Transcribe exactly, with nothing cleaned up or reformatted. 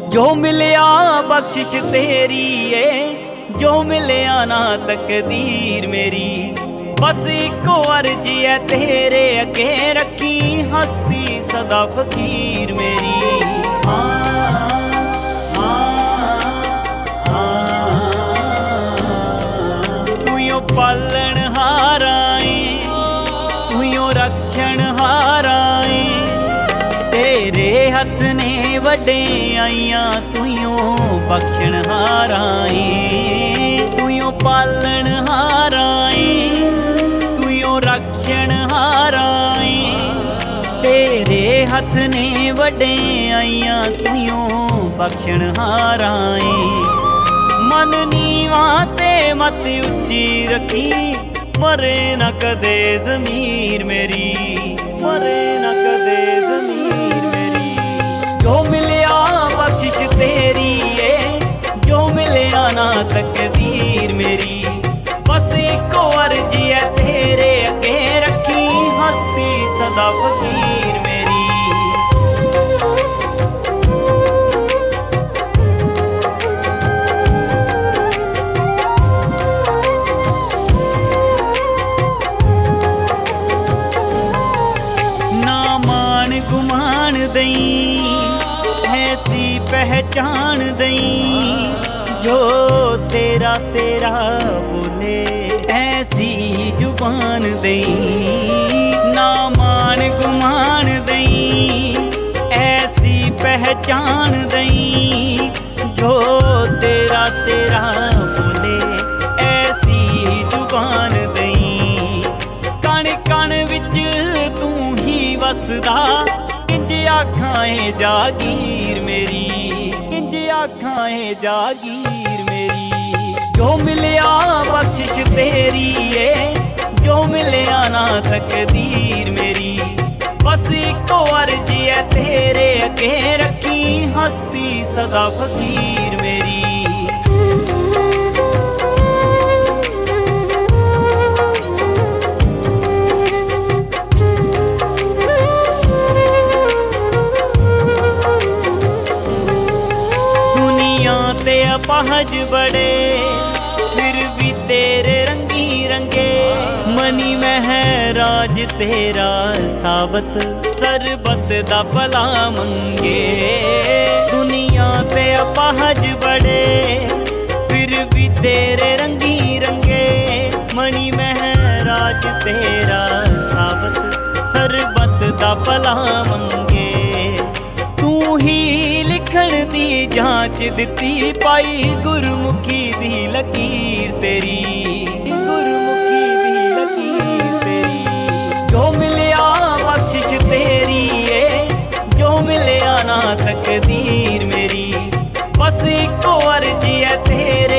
जो मिलिया बख्शिश तेरी है, जो मिलिया ना तकदीर मेरी। बस इको अर्जी है तेरे अगे रखी हस्ती सदा फकीर मेरी। हाँ तू यो पालन हाराए, तू यो रक्षण हाराए, तेरे हथ ने वडे आइया तू यो बख्शण हाराए। तू यो पालन हाराए, तू यो रक्षण हाराए, तेरे हथ ने वडे आइया तू यो बख्शण हाराए। मन नीवा ते मत उच्ची रखी, मरे न कदे ज़मीर मेरी, मरे न कदे ज़मीर मेरी। जो मिलिया बख्शिश तेरी है, जो मिलिया ना तकदीर मेरी। बस इको अर्जी है तेरे अगे रखी हस्ती सदा फकीर मेरी। ना मान गुमान दई, ऐसी पहचान दई, जो तेरा तेरा बोले ऐसी जुबान दई। ना मान गुमान दई, ऐसी पहचान दई, जो तेरा तेरा बोले ऐसी जुबान दई। कण कण विच तू ही वसदा, इंज आखाए जागीर मेरी, इंज आखाए जागीर मेरी। जो मिलिया बख्शिश तेरी है, जो मिलिया ना तकदीर मेरी। बस इको अर्जी है तेरे अगे रखी हस्ती सदा फकीर मेरी। ते अपाहज बड़े फिर भी तेरे रंगी रंगे, मनी महराज तेरा साबत सरबत दा भला मंगे। दुनिया ते अपाहज बड़े फिर भी तेरे रंगी रंगे, मनी महराज तेरा साबत सरबत दा भला मंगे। तू ही लिखण दी जांच दिती पाई, गुरमुखी दी लकीर तेरी, गुरमुखी दी लकीर तेरी। जो मिलिया बख्शिश तेरी है, जो मिलिया ना तकदीर मेरी। बस इको अर्जी है तेरे